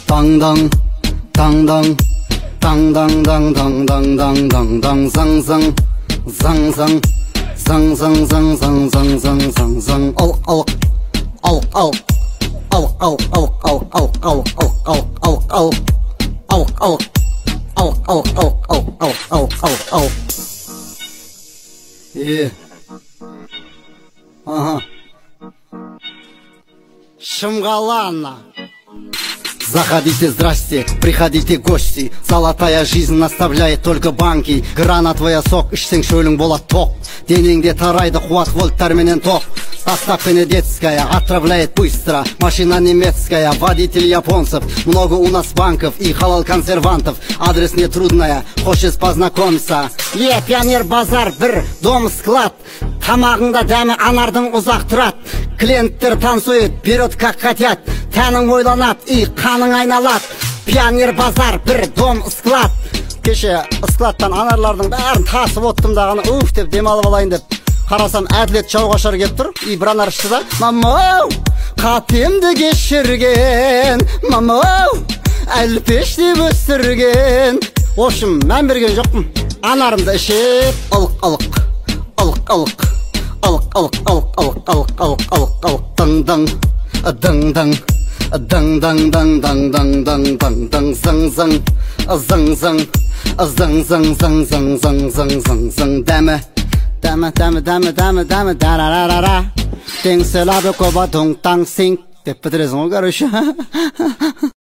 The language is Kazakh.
Dang dang, dang dang, dang dang dang dang dang dang dang dang, zang zang, zang zang, zang zang zang zang zang zang zang zang. Oh oh, oh oh, oh oh oh oh oh oh oh oh oh oh, oh oh, oh oh oh oh oh oh oh oh. Yeah. Ага. Шамгалана. Заходите, здрасте, приходите гости. Золотая жизнь наставляет только банки. Гранатовая сок, ішсең шөлің болат тоқ. Денеңде тарайды қуат вольттарменен тоқ. Доставка не детская, отправляет быстро. Машина немецкая, водитель японцев. Много у нас банков и халал консервантов. Адрес не трудная, хочешь познакомиться. Пионер базар, бір дом склад. Тамағыңда дәмі анардың ұзақ тұрат. Клиенттер танцует, берет как хотят. Тәнің ойланат, и қаның айналат. Пионер базар, бір дом склад. Кеше складтан анарлардың бәрін тасып оттым дағаны, уф деп демалып алайын деп. Қарасам әділет жауғашар кеп тұр. И бір анар ішті да, мамау, қатемді кешірген, мамау, әлпеш деп өсірген. В общем, мән берген жоқпын. Анарымды ішеп, ылық-ылық, ылық-ылық, ылық-ылық, ылық-ылық, ылық-ылық, ылық-ылық, дың-дың, дың-дың, дың-дың, дың-дың, дың-дың, зың-зың, зың-зың, зың-зың-зың-зың-зың-зың-зың-зың. Дәмі, дәмі, дәмі, дәмі, дәмі, дәмі, дәрәрәрәрә. Тең сөләбі көба доң таң синк деп бітіресің ғой, короче.